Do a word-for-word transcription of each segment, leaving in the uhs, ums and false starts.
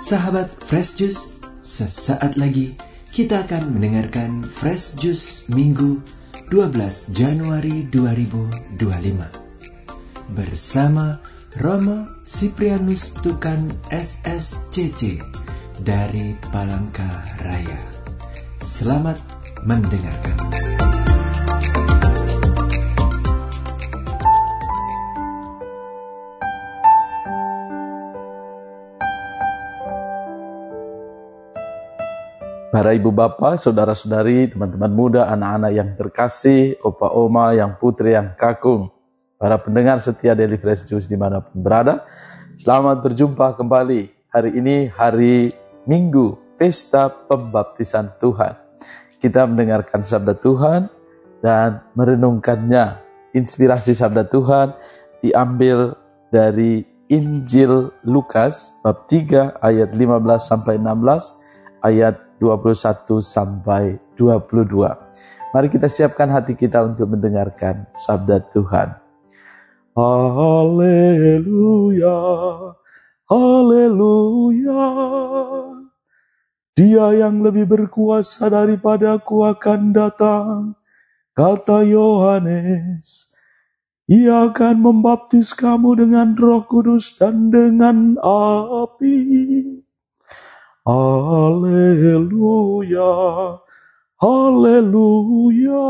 Sahabat Fresh Juice, sesaat lagi kita akan mendengarkan Fresh Juice Minggu dua belas Januari dua ribu dua puluh lima bersama Romo Siprianus Tukan S S C C dari Palangkaraya. Selamat mendengarkan. Para ibu bapak, saudara-saudari, teman-teman muda, anak-anak yang terkasih, opa oma, yang putri, yang kakung, para pendengar setia Daily Fresh Juice dimanapun berada, selamat berjumpa kembali. Hari ini hari Minggu, Pesta Pembaptisan Tuhan. Kita mendengarkan sabda Tuhan dan merenungkannya. Inspirasi sabda Tuhan diambil dari Injil Lukas bab tiga ayat lima belas sampai enam belas, ayat dua puluh satu sampai dua puluh dua. Mari kita siapkan hati kita untuk mendengarkan sabda Tuhan. Haleluya, haleluya. Dia yang lebih berkuasa daripadaku akan datang, kata Yohanes. Ia akan membaptis kamu dengan Roh Kudus dan dengan api. Haleluya, haleluya.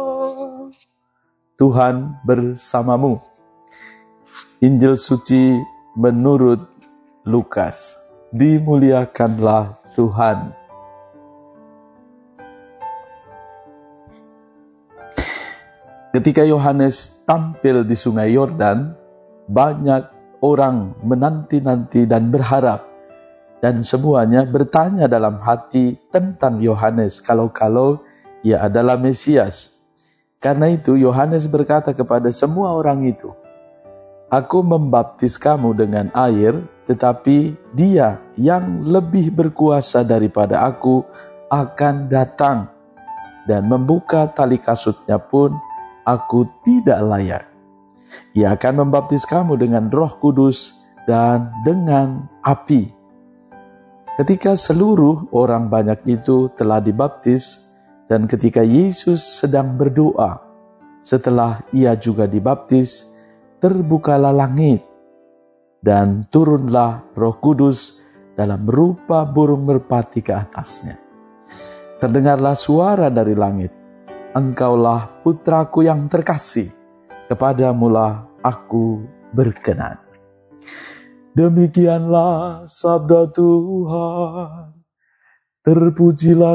Tuhan bersamamu. Injil suci menurut Lukas. Dimuliakanlah Tuhan. Ketika Yohanes tampil di Sungai Yordan, banyak orang menanti-nanti dan berharap. Dan semuanya bertanya dalam hati tentang Yohanes, kalau-kalau ia adalah Mesias. Karena itu Yohanes berkata kepada semua orang itu, "Aku membaptis kamu dengan air, tetapi Dia yang lebih berkuasa daripada aku akan datang, dan membuka tali kasutnya pun aku tidak layak. Ia akan membaptis kamu dengan Roh Kudus dan dengan api." Ketika seluruh orang banyak itu telah dibaptis, dan ketika Yesus sedang berdoa, setelah ia juga dibaptis, terbukalah langit, dan turunlah Roh Kudus dalam rupa burung merpati ke atasnya. Terdengarlah suara dari langit, "Engkaulah putraku yang terkasih, kepadamulah aku berkenan." Demikianlah sabda Tuhan. Terpujilah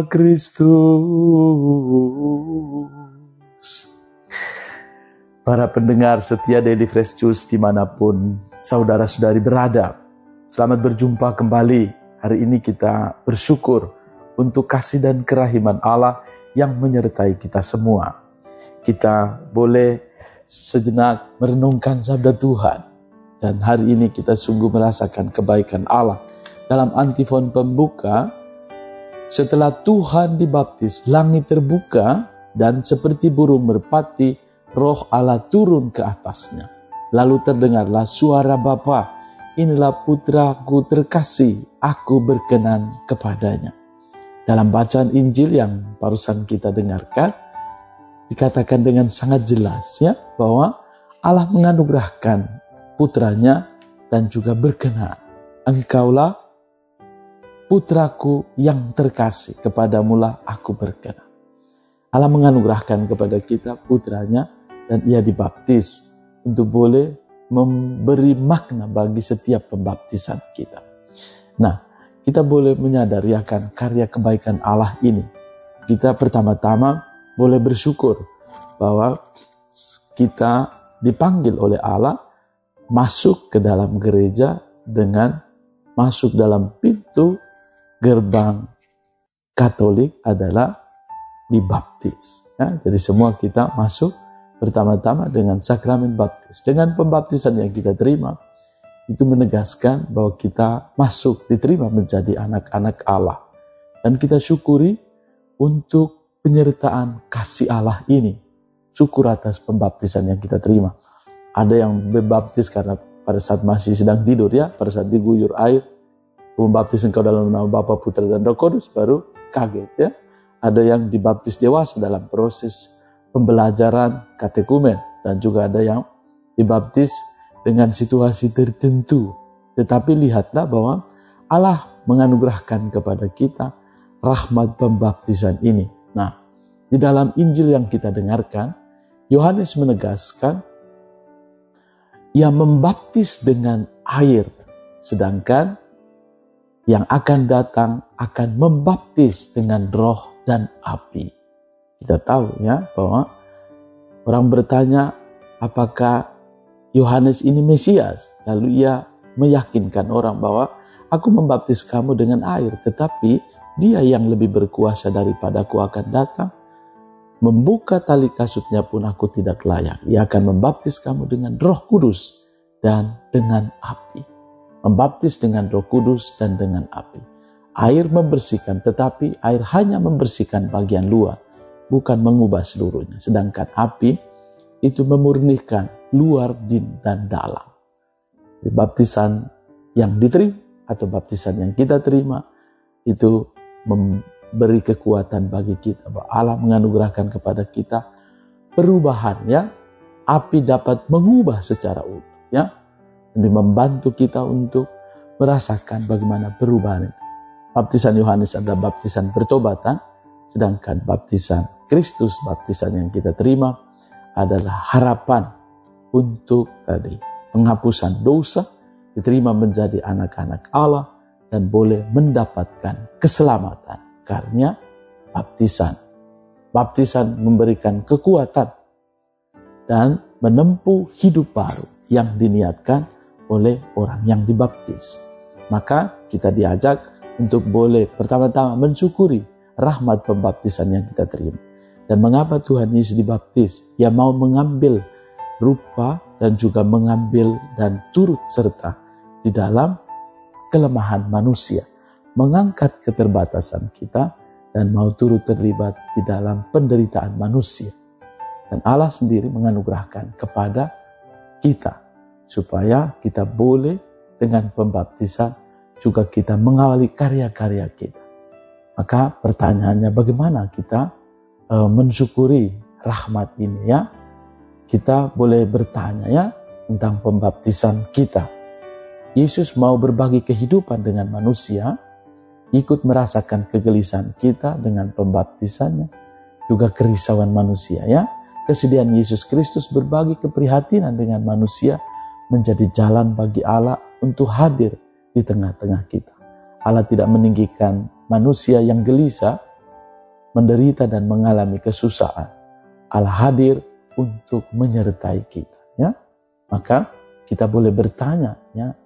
Kristus. Para pendengar setia Daily Fresh Juice dimanapun saudara-saudari berada, selamat berjumpa kembali. Hari ini kita bersyukur untuk kasih dan kerahiman Allah yang menyertai kita semua. Kita boleh sejenak merenungkan sabda Tuhan. Dan hari ini kita sungguh merasakan kebaikan Allah. Dalam antifon pembuka, setelah Tuhan dibaptis, langit terbuka dan seperti burung merpati, Roh Allah turun ke atasnya. Lalu terdengarlah suara Bapa, "Inilah putraku terkasih, aku berkenan kepadanya." Dalam bacaan Injil yang barusan kita dengarkan, dikatakan dengan sangat jelas ya bahwa Allah menganugerahkan putranya dan juga berkenan. "Engkaulah putraku yang terkasih, kepadamulah aku berkenan." Allah menganugerahkan kepada kita putranya dan ia dibaptis untuk boleh memberi makna bagi setiap pembaptisan kita. Nah, kita boleh menyadari akan karya kebaikan Allah ini. Kita pertama-tama boleh bersyukur bahwa kita dipanggil oleh Allah masuk ke dalam gereja dengan masuk dalam pintu gerbang Katolik adalah dibaptis. Ya, jadi semua kita masuk pertama-tama dengan sakramen baptis. Dengan pembaptisan yang kita terima, itu menegaskan bahwa kita masuk, diterima menjadi anak-anak Allah. Dan kita syukuri untuk penyertaan kasih Allah ini. Syukur atas pembaptisan yang kita terima. Ada yang berbaptis karena pada saat masih sedang tidur ya, pada saat diguyur air, membaptis engkau dalam nama Bapa, Putra, dan Roh Kudus, baru kaget ya. Ada yang dibaptis dewasa dalam proses pembelajaran katekumen, dan juga ada yang dibaptis dengan situasi tertentu. Tetapi lihatlah bahwa Allah menganugerahkan kepada kita rahmat pembaptisan ini. Nah, di dalam Injil yang kita dengarkan, Yohanes menegaskan ia membaptis dengan air, sedangkan yang akan datang akan membaptis dengan roh dan api. Kita tahu ya bahwa orang bertanya apakah Yohanes ini Mesias. Lalu ia meyakinkan orang bahwa aku membaptis kamu dengan air, tetapi dia yang lebih berkuasa daripadaku akan datang. Membuka tali kasutnya pun aku tidak layak. Ia akan membaptis kamu dengan Roh Kudus dan dengan api. Membaptis dengan Roh Kudus dan dengan api. Air membersihkan, tetapi air hanya membersihkan bagian luar, bukan mengubah seluruhnya. Sedangkan api itu memurnikan luar dan dalam. Baptisan yang diterima atau baptisan yang kita terima itu memberi kekuatan bagi kita, bahwa Allah menganugerahkan kepada kita perubahan ya. Api dapat mengubah secara utuh ya, dan membantu kita untuk merasakan bagaimana perubahan itu. Baptisan Yohanes adalah baptisan pertobatan, sedangkan baptisan Kristus, baptisan yang kita terima adalah harapan untuk tadi penghapusan dosa, diterima menjadi anak-anak Allah, dan boleh mendapatkan keselamatan karena baptisan. Baptisan memberikan kekuatan dan menempuh hidup baru yang diniatkan oleh orang yang dibaptis. Maka kita diajak untuk boleh pertama-tama mensyukuri rahmat pembaptisan yang kita terima. Dan mengapa Tuhan Yesus dibaptis? Ia mau mengambil rupa dan juga mengambil dan turut serta di dalam kelemahan manusia, mengangkat keterbatasan kita dan mau turut terlibat di dalam penderitaan manusia. Dan Allah sendiri menganugerahkan kepada kita supaya kita boleh dengan pembaptisan juga kita mengawali karya-karya kita. Maka pertanyaannya, bagaimana kita uh, mensyukuri rahmat ini ya? Kita boleh bertanya ya tentang pembaptisan kita. Yesus mau berbagi kehidupan dengan manusia, ikut merasakan kegelisahan kita dengan pembaptisannya, juga kerisauan manusia ya. Kesediaan Yesus Kristus berbagi keprihatinan dengan manusia menjadi jalan bagi Allah untuk hadir di tengah-tengah kita. Allah tidak meninggikan manusia yang gelisah, menderita dan mengalami kesusahan. Allah hadir untuk menyertai kita ya. Maka kita boleh bertanya ya,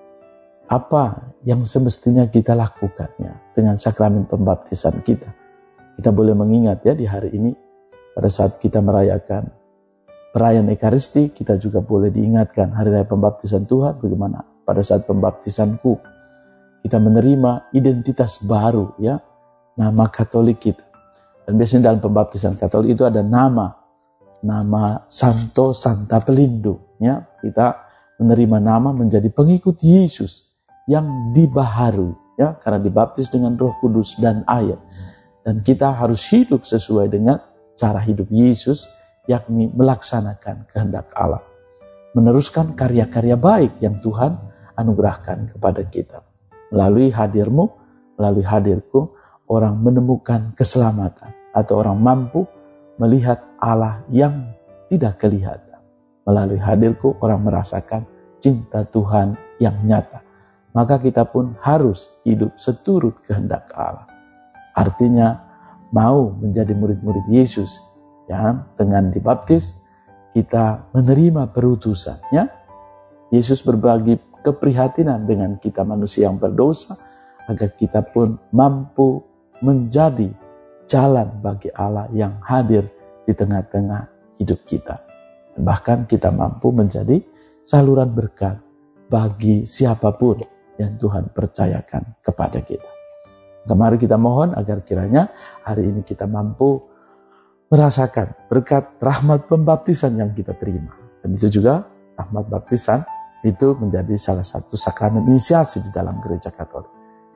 apa yang semestinya kita lakukan ya dengan sakramen pembaptisan kita. Kita boleh mengingat ya di hari ini, pada saat kita merayakan perayaan Ekaristi, kita juga boleh diingatkan hari raya pembaptisan Tuhan, bagaimana pada saat pembaptisanku kita menerima identitas baru ya, nama Katolik kita. Dan biasanya dalam pembaptisan Katolik itu ada nama, nama Santo Santa Pelindung ya. Kita menerima nama menjadi pengikut Yesus yang dibaharui ya, karena dibaptis dengan Roh Kudus dan air. Dan kita harus hidup sesuai dengan cara hidup Yesus, yakni melaksanakan kehendak Allah, meneruskan karya-karya baik yang Tuhan anugerahkan kepada kita. Melalui hadirmu, melalui hadirku, orang menemukan keselamatan, atau orang mampu melihat Allah yang tidak kelihatan. Melalui hadirku, orang merasakan cinta Tuhan yang nyata. Maka kita pun harus hidup seturut kehendak Allah. Artinya, mau menjadi murid-murid Yesus, ya, dengan dibaptis, kita menerima perutusan, ya. Yesus berbagi keprihatinan dengan kita manusia yang berdosa, agar kita pun mampu menjadi jalan bagi Allah yang hadir di tengah-tengah hidup kita. Bahkan kita mampu menjadi saluran berkat bagi siapapun yang Tuhan percayakan kepada kita. Mari kita mohon agar kiranya hari ini kita mampu merasakan berkat rahmat pembaptisan yang kita terima. Dan itu juga rahmat baptisan itu menjadi salah satu sakramen inisiasi di dalam gereja Katolik.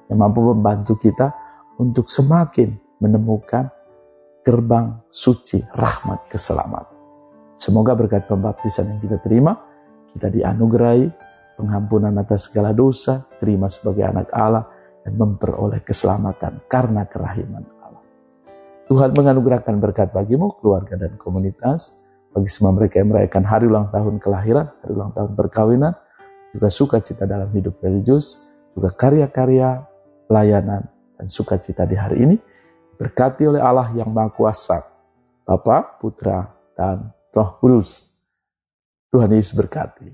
yang mampu membantu kita untuk semakin menemukan gerbang suci rahmat keselamatan. Semoga berkat pembaptisan yang kita terima, kita dianugerahi pengampunan atas segala dosa, terima sebagai anak Allah, dan memperoleh keselamatan karena kerahiman Allah. Tuhan menganugerahkan berkat bagimu, keluarga dan komunitas, bagi semua mereka yang merayakan hari ulang tahun kelahiran, hari ulang tahun perkawinan, juga sukacita dalam hidup religius, juga karya-karya pelayanan dan sukacita di hari ini, berkati oleh Allah yang Maha Kuasa, Bapa, Putra, dan Roh Kudus. Tuhan Yesus berkati.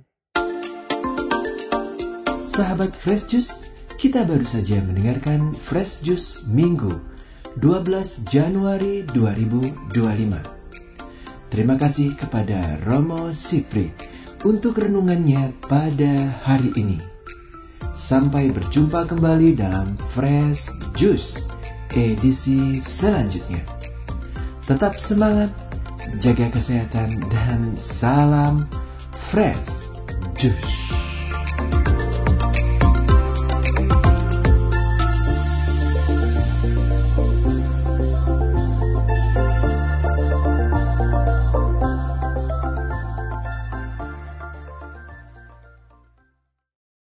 Sahabat Fresh Juice, kita baru saja mendengarkan Fresh Juice Minggu dua belas Januari dua ribu dua puluh lima. Terima kasih kepada Romo Sipri untuk renungannya pada hari ini. Sampai berjumpa kembali dalam Fresh Juice edisi selanjutnya. Tetap semangat, jaga kesehatan, dan salam Fresh Juice.